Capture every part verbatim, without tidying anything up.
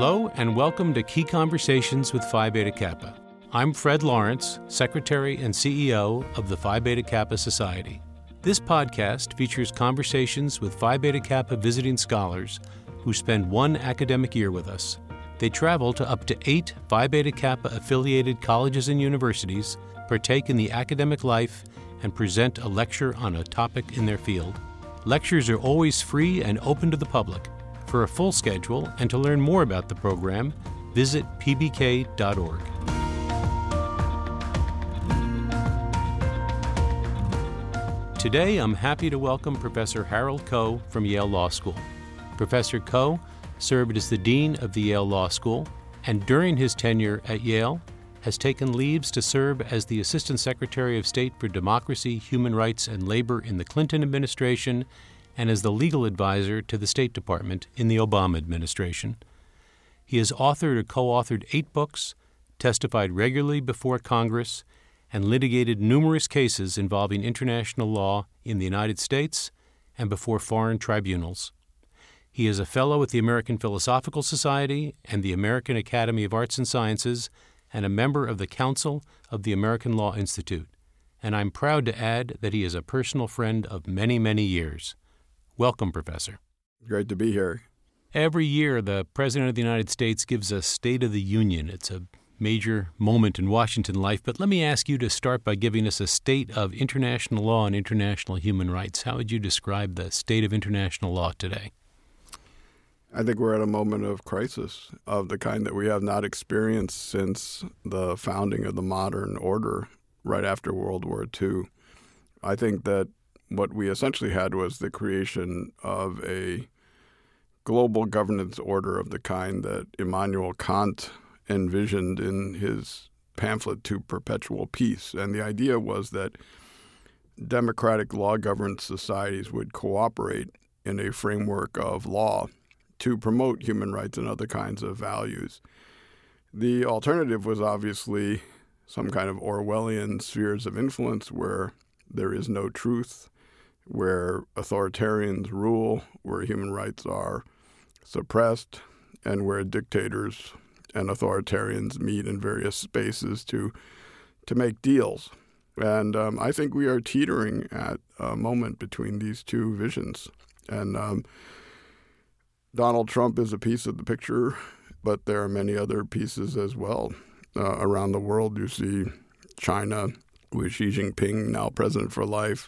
Hello and welcome to Key Conversations with Phi Beta Kappa. I'm Fred Lawrence, Secretary and C E O of the Phi Beta Kappa Society. This podcast features conversations with Phi Beta Kappa visiting scholars who spend one academic year with us. They travel to up to eight Phi Beta Kappa affiliated colleges and universities, partake in the academic life, and present a lecture on a topic in their field. Lectures are always free and open to the public. For a full schedule and to learn more about the program, visit p b k dot org. Today, I'm happy to welcome Professor Harold Koh from Yale Law School. Professor Koh served as the Dean of the Yale Law School, and during his tenure at Yale, has taken leaves to serve as the Assistant Secretary of State for Democracy, Human Rights, and Labor in the Clinton administration, and as the legal advisor to the State Department in the Obama administration. He has authored or co-authored eight books, testified regularly before Congress, and litigated numerous cases involving international law in the United States and before foreign tribunals. He is a fellow at the American Philosophical Society and the American Academy of Arts and Sciences, and a member of the Council of the American Law Institute. And I'm proud to add that he is a personal friend of many, many years. Welcome, Professor. Great to be here. Every year, the President of the United States gives a State of the Union. It's a major moment in Washington life, but let me ask you to start by giving us a state of international law and international human rights. How would you describe the state of international law today? I think we're at a moment of crisis of the kind that we have not experienced since the founding of the modern order right after World War Two. I think that what we essentially had was the creation of a global governance order of the kind that Immanuel Kant envisioned in his pamphlet To Perpetual Peace. And the idea was that democratic law-governed societies would cooperate in a framework of law to promote human rights and other kinds of values. The alternative was obviously some kind of Orwellian spheres of influence where there is no truth, where authoritarians rule, where human rights are suppressed, and where dictators and authoritarians meet in various spaces to to make deals. And um, I think we are teetering at a moment between these two visions. And um, Donald Trump is a piece of the picture, but there are many other pieces as well. Uh, around the world, you see China with Xi Jinping, now president for life,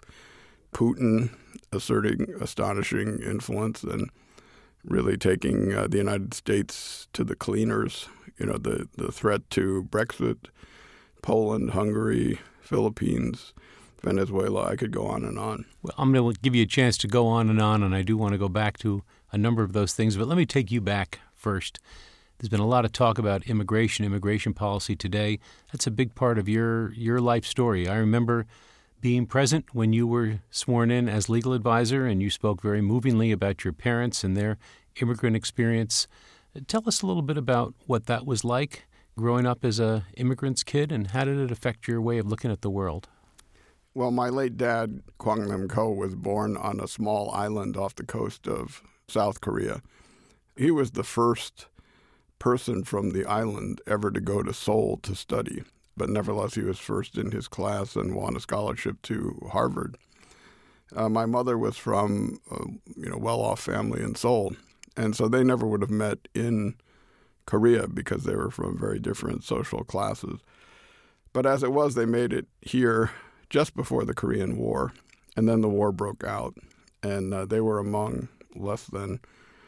Putin asserting astonishing influence and really taking uh, the United States to the cleaners. You know, the, the threat to Brexit, Poland, Hungary, Philippines, Venezuela, I could go on and on. Well, I'm going to give you a chance to go on and on, and I do want to go back to a number of those things, but let me take you back first. There's been a lot of talk about immigration, immigration policy today. That's a big part of your, your life story. I remember being present when you were sworn in as legal advisor, and you spoke very movingly about your parents and their immigrant experience. Tell us a little bit about what that was like growing up as an immigrant's kid, and how did it affect your way of looking at the world? Well, my late dad, Kwang Lim Koh, was born on a small island off the coast of South Korea. He was the first person from the island ever to go to Seoul to study, but nevertheless he was first in his class and won a scholarship to Harvard. Uh, my mother was from a you know, well-off family in Seoul, and so they never would have met in Korea because they were from very different social classes. But as it was, they made it here just before the Korean War, and then the war broke out, and uh, they were among less than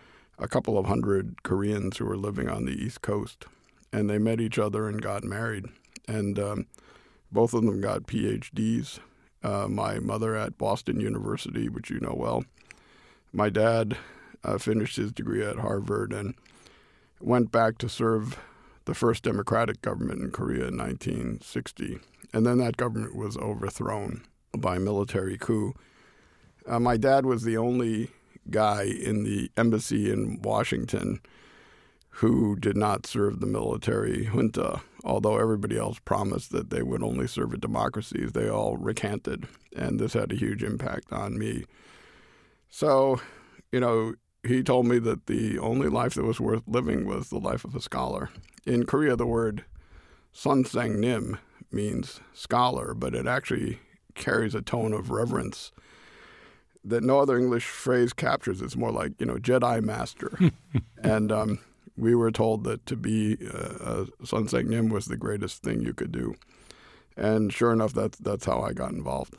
a couple of hundred Koreans who were living on the East Coast, and they met each other and got married, and um, both of them got P H Ds. Uh, my mother at Boston University, which you know well. My dad uh, finished his degree at Harvard and went back to serve the first democratic government in Korea in nineteen sixty. And then that government was overthrown by a military coup. Uh, my dad was the only guy in the embassy in Washington who did not serve the military junta, although everybody else promised that they would only serve at democracies. They all recanted, and this had a huge impact on me. So, you know, he told me that the only life that was worth living was the life of a scholar. In Korea, the word Sonsangnim means scholar, but it actually carries a tone of reverence that no other English phrase captures. It's more like, you know, Jedi Master. and um, we were told that to be uh, a Sonsangnim was the greatest thing you could do. And sure enough, that's, that's how I got involved.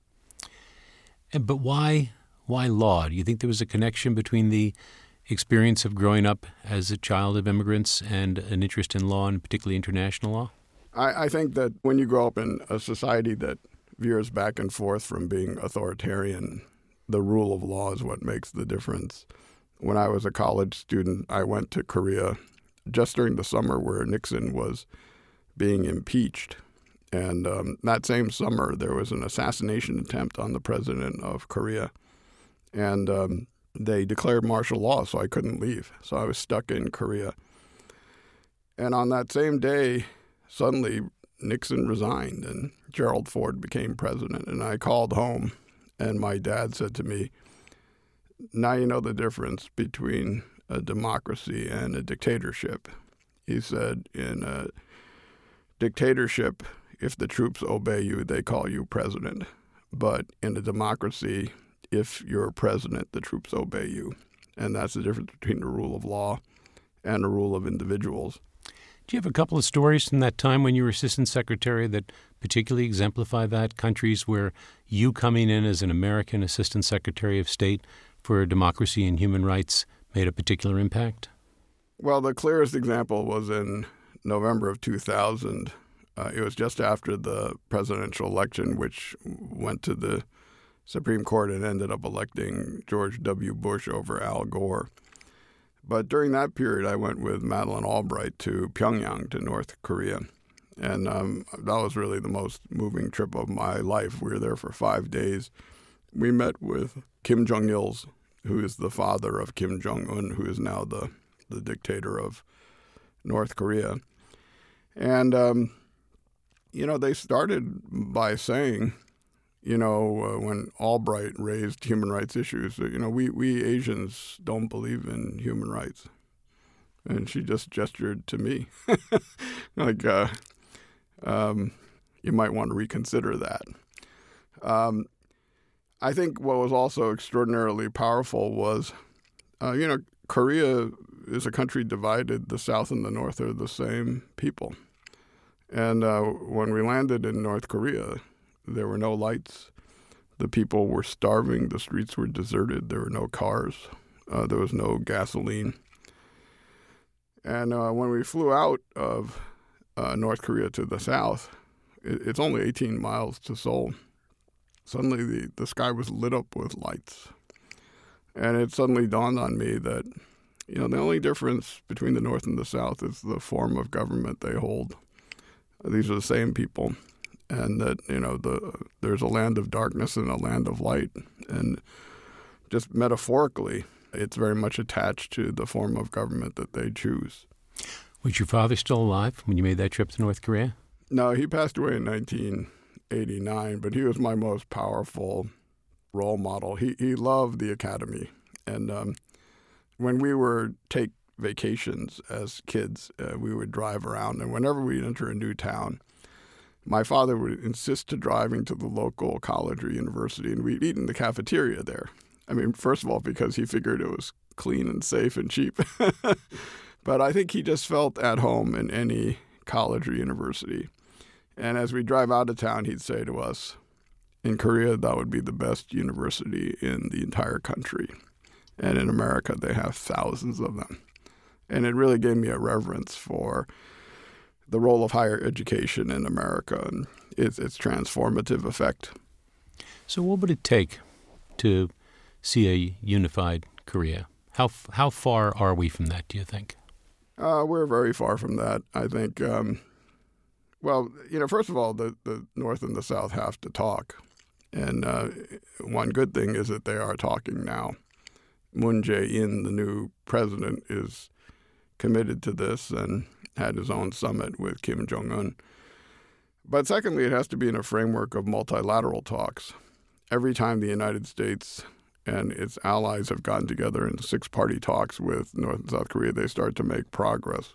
And, but why why law? Do you think there was a connection between the experience of growing up as a child of immigrants and an interest in law, and particularly international law? I, I think that when you grow up in a society that veers back and forth from being authoritarian, the rule of law is what makes the difference. When I was a college student, I went to Korea just during the summer where Nixon was being impeached. And um, that same summer, there was an assassination attempt on the president of Korea. And um, they declared martial law, so I couldn't leave. So I was stuck in Korea. And on that same day, suddenly Nixon resigned and Gerald Ford became president. And I called home, and my dad said to me, now you know the difference between a democracy and a dictatorship. He said, in a dictatorship, if the troops obey you, they call you president. But in a democracy, if you're president, the troops obey you. And that's the difference between the rule of law and the rule of individuals. Do you have a couple of stories from that time when you were assistant secretary that particularly exemplify that? Countries where you coming in as an American assistant secretary of state for democracy and human rights made a particular impact? Well, the clearest example was in November of two thousand. Uh, it was just after the presidential election, which went to the Supreme Court and ended up electing George W. Bush over Al Gore. But during that period, I went with Madeleine Albright to Pyongyang, to North Korea. And um, that was really the most moving trip of my life. We were there for five days. We met with Kim Jong-il's, who is the father of Kim Jong-un, who is now the, the dictator of North Korea. And, um, you know, they started by saying, you know, uh, when Albright raised human rights issues, you know, we, we Asians don't believe in human rights. And she just gestured to me like, uh, um, you might want to reconsider that. Um, I think what was also extraordinarily powerful was, uh, you know, Korea is a country divided. The South and the North are the same people. And uh, when we landed in North Korea, there were no lights. The people were starving. The streets were deserted. There were no cars. Uh, there was no gasoline. And uh, when we flew out of uh, North Korea to the south, it, it's only eighteen miles to Seoul. Suddenly the, the sky was lit up with lights. And it suddenly dawned on me that, you know, the only difference between the North and the South is the form of government they hold. These are the same people. And that, you know, the there's a land of darkness and a land of light. And just metaphorically, it's very much attached to the form of government that they choose. Was your father still alive when you made that trip to North Korea? No, he passed away in nineteen eighty-nine, but he was my most powerful role model. He he loved the academy. And um, when we were take vacations as kids, uh, we would drive around. And whenever we'd enter a new town, my father would insist to driving to the local college or university, and we'd eat in the cafeteria there. I mean, first of all, because he figured it was clean and safe and cheap. But I think he just felt at home in any college or university. And as we drive out of town, he'd say to us, in Korea, that would be the best university in the entire country. And in America, they have thousands of them. And it really gave me a reverence for the role of higher education in America and its, its transformative effect. So what would it take to see a unified Korea? How how far are we from that, do you think? Uh, we're very far from that. I think, um, well, you know, first of all, the, the North and the South have to talk. And uh, one good thing is that they are talking now. Moon Jae-in, the new president, is committed to this and had his own summit with Kim Jong-un. But secondly, it has to be in a framework of multilateral talks. Every time the United States and its allies have gotten together in six-party talks with North and South Korea, they start to make progress.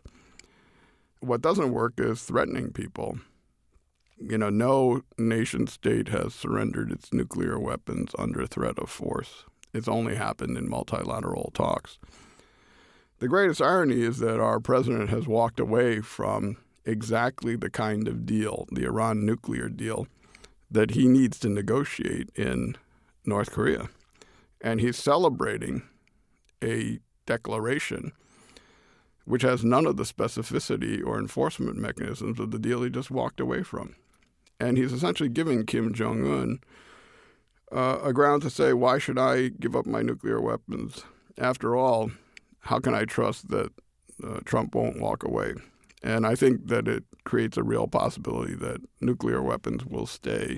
What doesn't work is threatening people. You know, no nation state has surrendered its nuclear weapons under threat of force. It's only happened in multilateral talks. The greatest irony is that our president has walked away from exactly the kind of deal, the Iran nuclear deal, that he needs to negotiate in North Korea. And he's celebrating a declaration which has none of the specificity or enforcement mechanisms of the deal he just walked away from. And he's essentially giving Kim Jong-un uh, a ground to say, why should I give up my nuclear weapons? After all, how can I trust that uh, Trump won't walk away? And I think that it creates a real possibility that nuclear weapons will stay,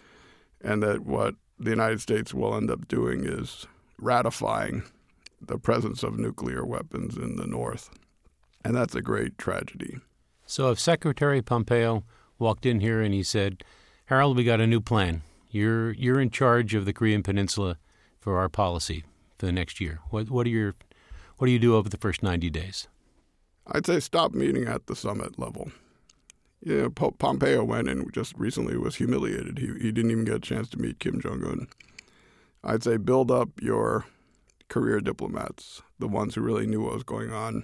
and that what the United States will end up doing is ratifying the presence of nuclear weapons in the North. And that's a great tragedy. So if Secretary Pompeo walked in here and he said, Harold, we got a new plan. You're you're in charge of the Korean Peninsula for our policy for the next year. What what are your what do you do over the first ninety days? I'd say stop meeting at the summit level. You know, P- Pompeo went and just recently was humiliated. He he didn't even get a chance to meet Kim Jong-un. I'd say build up your career diplomats, the ones who really knew what was going on,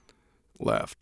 left.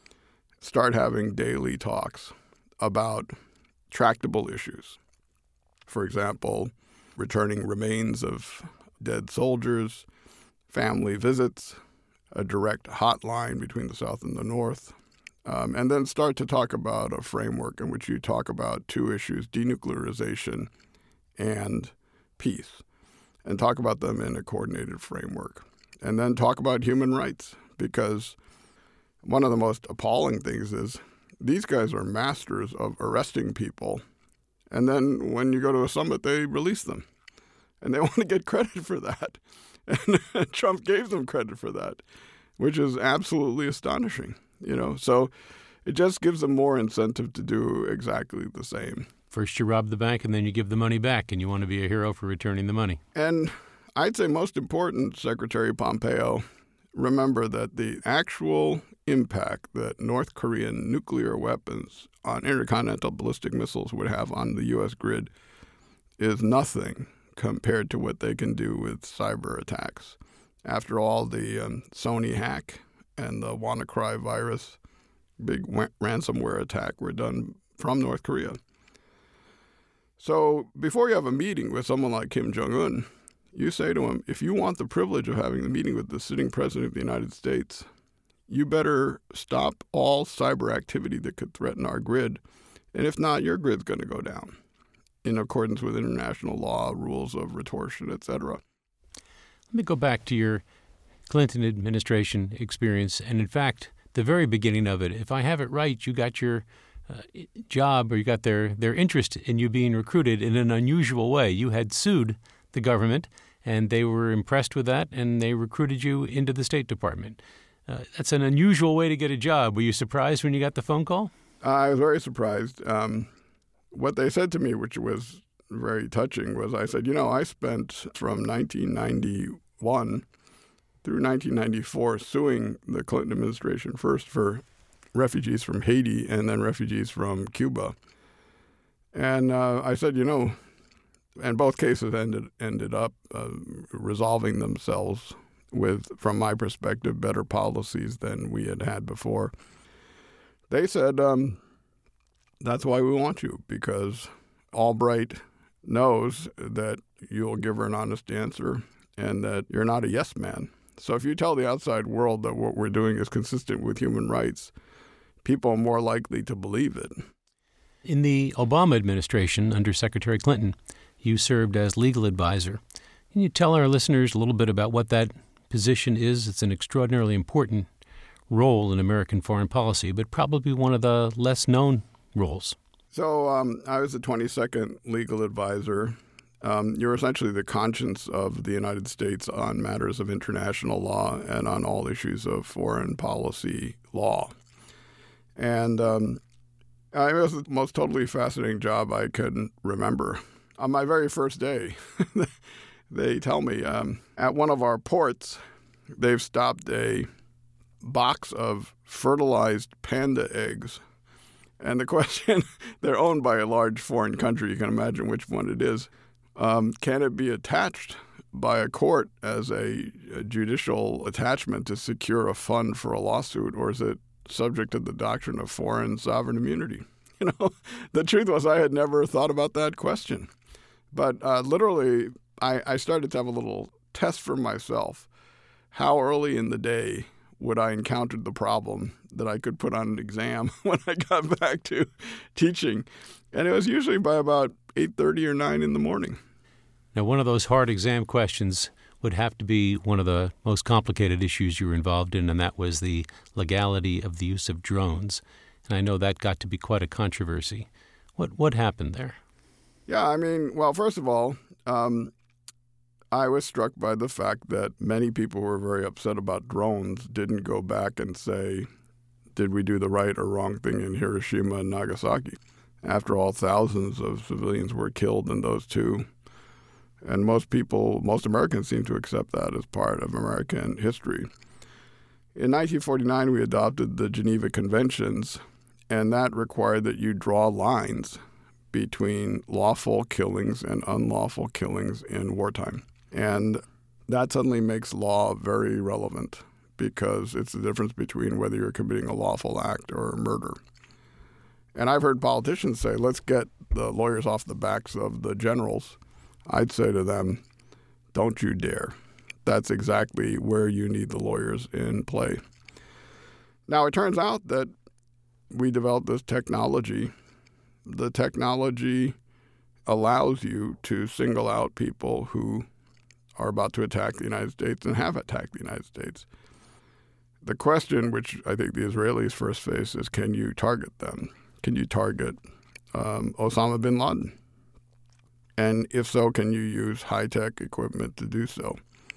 Start having daily talks about tractable issues. For example, returning remains of dead soldiers, family visits, a direct hotline between the South and the North, um, and then start to talk about a framework in which you talk about two issues, denuclearization and peace, and talk about them in a coordinated framework. And then talk about human rights, because one of the most appalling things is these guys are masters of arresting people, and then when you go to a summit, they release them. And they want to get credit for that. And Trump gave them credit for that, which is absolutely astonishing. You know, so it just gives them more incentive to do exactly the same. First you rob the bank, and then you give the money back, and you want to be a hero for returning the money. And I'd say most important, Secretary Pompeo, remember that the actual impact that North Korean nuclear weapons on intercontinental ballistic missiles would have on the U S grid is nothing compared to what they can do with cyber attacks. After all, the um, Sony hack and the WannaCry virus, big wa- ransomware attack, were done from North Korea. So before you have a meeting with someone like Kim Jong-un, you say to him, if you want the privilege of having the meeting with the sitting president of the United States, you better stop all cyber activity that could threaten our grid. And if not, your grid's going to go down in accordance with international law, rules of retortion, et cetera. Let me go back to your Clinton administration experience. And in fact, the very beginning of it, if I have it right, you got your uh, job, or you got their, their interest in you being recruited in an unusual way. You had sued the government, and they were impressed with that, and they recruited you into the State Department. Uh, that's an unusual way to get a job. Were you surprised when you got the phone call? Uh, I was very surprised. Um, what they said to me, which was very touching, was I said, you know, I spent from nineteen ninety-one through nineteen ninety-four suing the Clinton administration, first for refugees from Haiti and then refugees from Cuba. And uh, I said, you know, and both cases ended ended up uh, resolving themselves with, from my perspective, better policies than we had had before. They said, um, that's why we want you, because Albright knows that you'll give her an honest answer and that you're not a yes man. So if you tell the outside world that what we're doing is consistent with human rights, people are more likely to believe it. In the Obama administration, under Secretary Clinton, you served as legal advisor. Can you tell our listeners a little bit about what that position is? It's an extraordinarily important role in American foreign policy, but probably one of the less known roles. So um, I was the twenty-second legal advisor. Um, you're essentially the conscience of the United States on matters of international law and on all issues of foreign policy law. And um, it was the most totally fascinating job I could remember. On my very first day, they tell me um, at one of our ports, they've stopped a box of fertilized panda eggs. And the question, they're owned by a large foreign country. You can imagine which one it is. Um, can it be attached by a court as a, a judicial attachment to secure a fund for a lawsuit, or is it subject to the doctrine of foreign sovereign immunity? You know, the truth was I had never thought about that question. But uh, literally, I, I started to have a little test for myself. How early in the day would I encounter the problem that I could put on an exam when I got back to teaching? And it was usually by about eight thirty or nine in the morning. Now, one of those hard exam questions would have to be one of the most complicated issues you were involved in, and that was the legality of the use of drones. And I know that got to be quite a controversy. What what happened there? Yeah, I mean, well, first of all, um, I was struck by the fact that many people who were very upset about drones didn't go back and say, did we do the right or wrong thing in Hiroshima and Nagasaki? After all, thousands of civilians were killed in those two. And most people, most Americans seem to accept that as part of American history. In nineteen forty-nine, we adopted the Geneva Conventions, and that required that you draw lines between lawful killings and unlawful killings in wartime. And that suddenly makes law very relevant because it's the difference between whether you're committing a lawful act or a murder. And I've heard politicians say, let's get the lawyers off the backs of the generals. I'd say to them, don't you dare. That's exactly where you need the lawyers in play. Now, it turns out that we developed this technology. The technology allows you to single out people who are about to attack the United States and have attacked the United States. The question, which I think the Israelis first face, is can you target them? Can you target um, Osama bin Laden? And if so, can you use high-tech equipment to do so?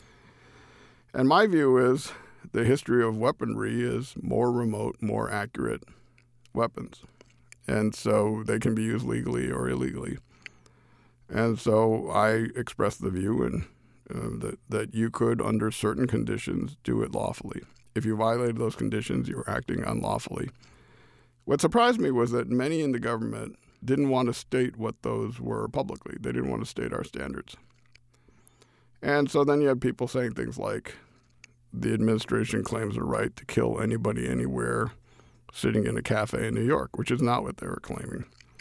And my view is the history of weaponry is more remote, more accurate weapons. And so they can be used legally or illegally. And so I expressed the view and, uh, that, that you could, under certain conditions, do it lawfully. If you violated those conditions, you were acting unlawfully. What surprised me was that many in the government didn't want to state what those were publicly. They didn't want to state our standards. And so then you had people saying things like, the administration claims a right to kill anybody anywhere sitting in a cafe in New York, which is not what they were claiming.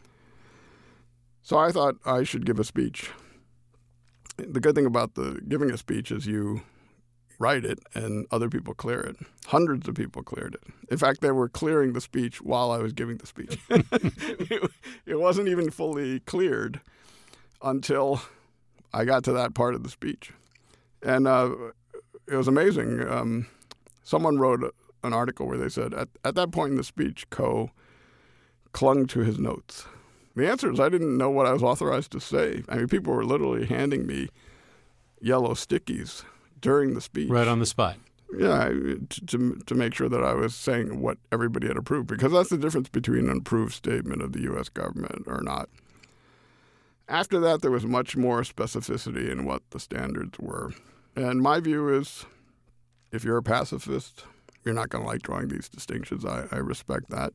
So I thought I should give a speech. The good thing about the giving a speech is you write it and other people clear it. Hundreds of people cleared it. In fact, they were clearing the speech while I was giving the speech. it, it wasn't even fully cleared until I got to that part of the speech. And uh, it was amazing. Um, someone wrote an article where they said, at, at that point in the speech, Coe clung to his notes. The answer is I didn't know what I was authorized to say. I mean, people were literally handing me yellow stickies during the speech. Right on the spot. Yeah, to, to make sure that I was saying what everybody had approved, because that's the difference between an approved statement of the U S government or not. After that, there was much more specificity in what the standards were. And my view is if you're a pacifist, you're not going to like drawing these distinctions. I, I respect that.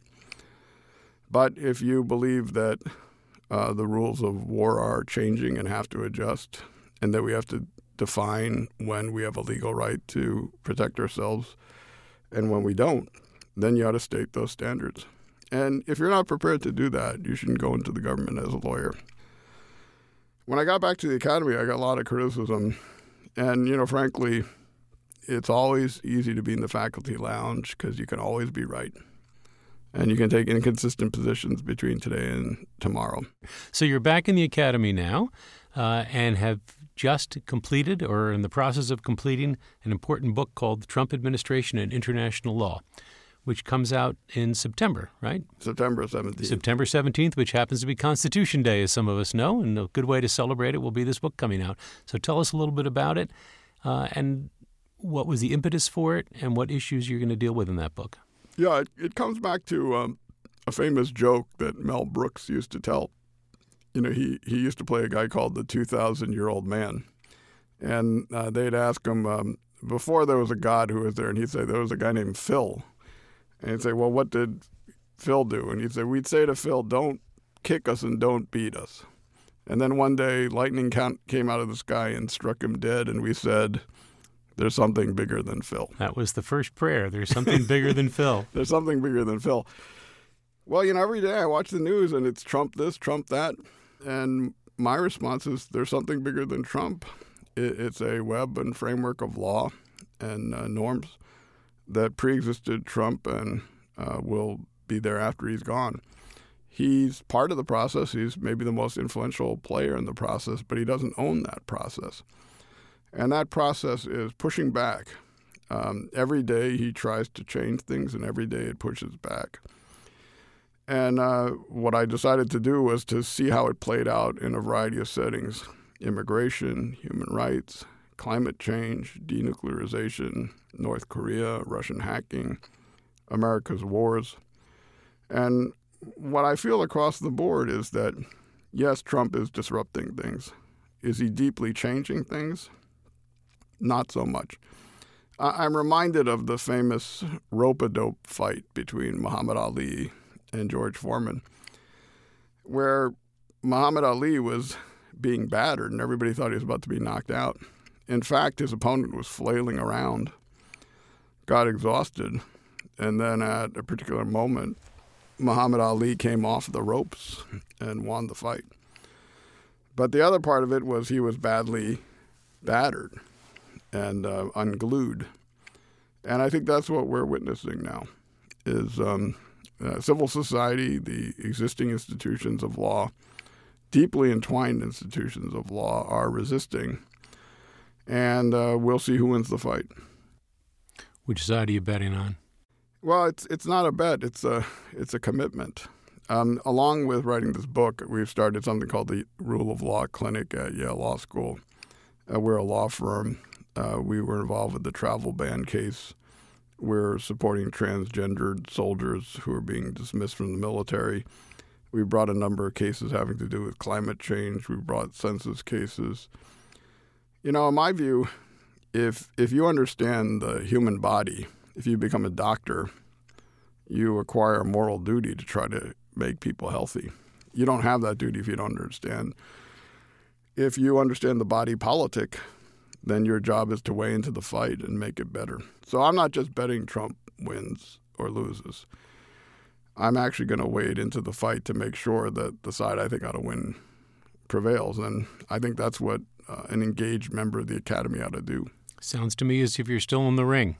But if you believe that uh, the rules of war are changing and have to adjust, and that we have to define when we have a legal right to protect ourselves and when we don't, then you ought to state those standards. And if you're not prepared to do that, you shouldn't go into the government as a lawyer. When I got back to the academy, I got a lot of criticism. And, you know, frankly, it's always easy to be in the faculty lounge because you can always be right. And you can take inconsistent positions between today and tomorrow. So you're back in the academy now uh, and have just completed or are in the process of completing an important book called The Trump Administration and International Law, which comes out in September, right? September seventeenth. September seventeenth, which happens to be Constitution Day, as some of us know, and a good way to celebrate it will be this book coming out. So tell us a little bit about it uh, and what was the impetus for it and what issues you're going to deal with in that book. Yeah, it, it comes back to um, a famous joke that Mel Brooks used to tell. You know, he, he used to play a guy called the two thousand year old man. And uh, they'd ask him, um, before there was a God who was there, and he'd say there was a guy named Phil. And he'd say, well, what did Phil do? And he'd say, we'd say to Phil, don't kick us and don't beat us. And then one day, lightning came out of the sky and struck him dead, and we said, there's something bigger than Phil. That was the first prayer. There's something bigger than Phil. There's something bigger than Phil. Well, you know, every day I watch the news, and it's Trump this, Trump that. And my response is, there's something bigger than Trump. It's a web and framework of law and uh, norms that preexisted Trump and uh, will be there after he's gone. He's part of the process. He's maybe the most influential player in the process, but he doesn't own that process. And that process is pushing back. Um, every day he tries to change things, and every day it pushes back. And uh, what I decided to do was to see how it played out in a variety of settings: immigration, human rights, climate change, denuclearization, North Korea, Russian hacking, America's wars. And what I feel across the board is that, yes, Trump is disrupting things. Is he deeply changing things? Not so much. I- I'm reminded of the famous rope-a-dope fight between Muhammad Ali and George Foreman, where Muhammad Ali was being battered and everybody thought he was about to be knocked out. In fact, his opponent was flailing around, got exhausted, and then at a particular moment, Muhammad Ali came off the ropes and won the fight. But the other part of it was he was badly battered and uh, unglued. And I think that's what we're witnessing now, is um, uh, civil society, the existing institutions of law, deeply entwined institutions of law, are resisting. And uh, we'll see who wins the fight. Which side are you betting on? Well, it's it's not a bet. It's a it's a commitment. Um, along with writing this book, we've started something called the Rule of Law Clinic at Yale Law School. Uh, we're a law firm. Uh, we were involved with the travel ban case. We're supporting transgendered soldiers who are being dismissed from the military. We brought a number of cases having to do with climate change. We brought census cases. You know, in my view, if if you understand the human body, if you become a doctor, you acquire a moral duty to try to make people healthy. You don't have that duty if you don't understand. If you understand the body politic, then your job is to weigh into the fight and make it better. So I'm not just betting Trump wins or loses. I'm actually going to wade into the fight to make sure that the side I think ought to win prevails. And I think that's what uh, an engaged member of the Academy ought to do. Sounds to me as if you're still in the ring.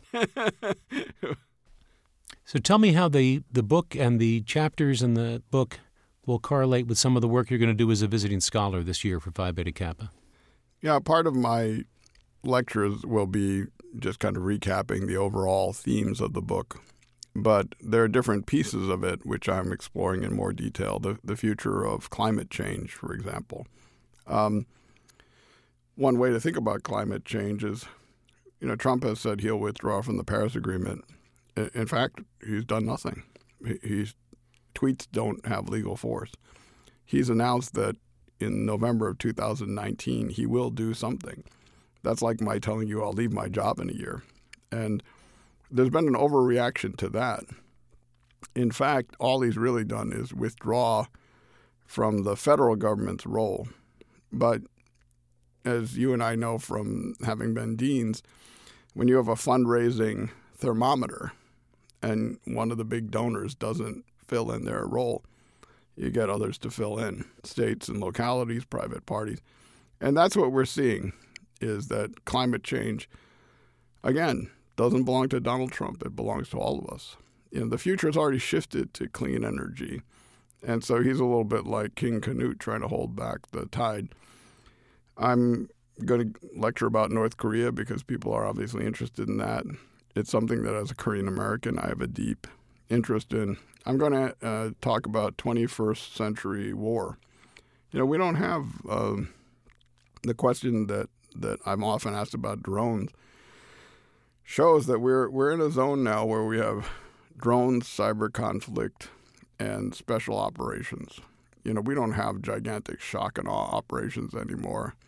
So tell me how the, the book and the chapters in the book will correlate with some of the work you're going to do as a visiting scholar this year for Phi Beta Kappa. Yeah, part of my lectures will be just kind of recapping the overall themes of the book. But there are different pieces of it which I'm exploring in more detail. The, the future of climate change, for example. Um, one way to think about climate change is, you know, Trump has said he'll withdraw from the Paris Agreement. In, in fact, he's done nothing. He, he's tweets don't have legal force. He's announced that in November of two thousand nineteen, he will do something. That's like my telling you I'll leave my job in a year. And there's been an overreaction to that. In fact, all he's really done is withdraw from the federal government's role. But as you and I know from having been deans, when you have a fundraising thermometer and one of the big donors doesn't fill in their role, you get others to fill in, states and localities, private parties. And that's what we're seeing, is that climate change, again, doesn't belong to Donald Trump. It belongs to all of us. You know, the future has already shifted to clean energy. And so he's a little bit like King Canute trying to hold back the tide. I'm going to lecture about North Korea because people are obviously interested in that. It's something that as a Korean American I have a deep interest in. I'm going to uh, talk about twenty-first century war. You know, we don't have uh, the question that, that I'm often asked about drones shows that we're we're in a zone now where we have drones, cyber conflict, and special operations. You know, we don't have gigantic shock and awe operations anymore.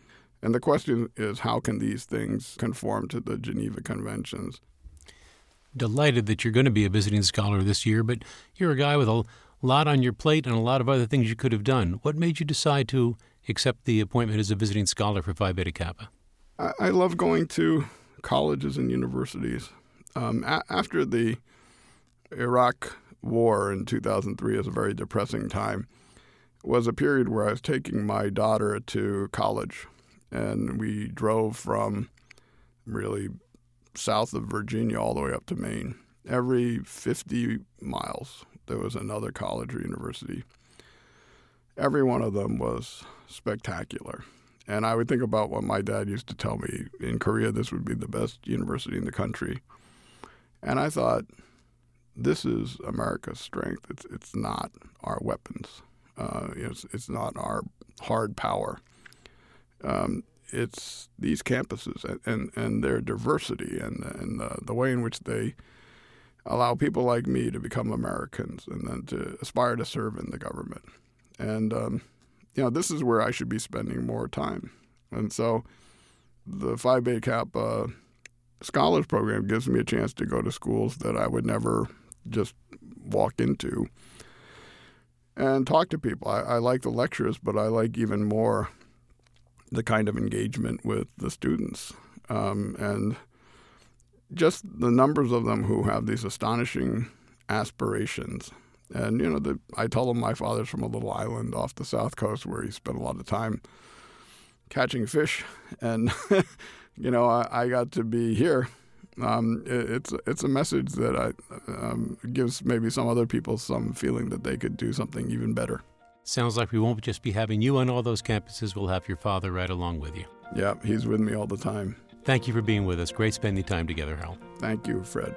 And the question is, how can these things conform to the Geneva Conventions? Delighted that you're going to be a visiting scholar this year, but you're a guy with a lot on your plate and a lot of other things you could have done. What made you decide to accept the appointment as a visiting scholar for Phi Beta Kappa? I, I love going to colleges and universities. Um, a- after the Iraq War in two thousand three is a very depressing time. It was a period where I was taking my daughter to college, and we drove from really south of Virginia all the way up to Maine. Every fifty miles, there was another college or university. Every one of them was spectacular. And I would think about what my dad used to tell me. In Korea, this would be the best university in the country. And I thought, this is America's strength. It's it's not our weapons. Uh, it's it's not our hard power. Um, it's these campuses and, and, and their diversity and and the, the way in which they allow people like me to become Americans and then to aspire to serve in the government. And um, you know, this is where I should be spending more time. And so, the Phi Beta Kappa Scholars Program gives me a chance to go to schools that I would never just walk into and talk to people. I, I like the lectures, but I like even more the kind of engagement with the students. Um, and just the numbers of them who have these astonishing aspirations. And, you know, the, I tell them my father's from a little island off the South Coast where he spent a lot of time catching fish. And, you know, I, I got to be here. Um, it, it's it's a message that I, um, gives maybe some other people some feeling that they could do something even better. Sounds like we won't just be having you on all those campuses. We'll have your father right along with you. Yeah, he's with me all the time. Thank you for being with us. Great spending time together, Hal. Thank you, Fred.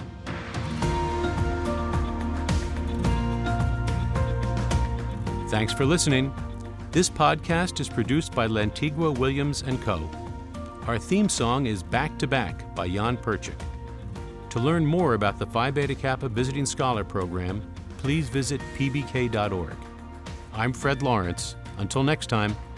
Thanks for listening. This podcast is produced by Lantigua Williams and Co. Our theme song is Back to Back by Jan Perchik. To learn more about the Phi Beta Kappa Visiting Scholar Program, please visit p b k dot org. I'm Fred Lawrence. Until next time,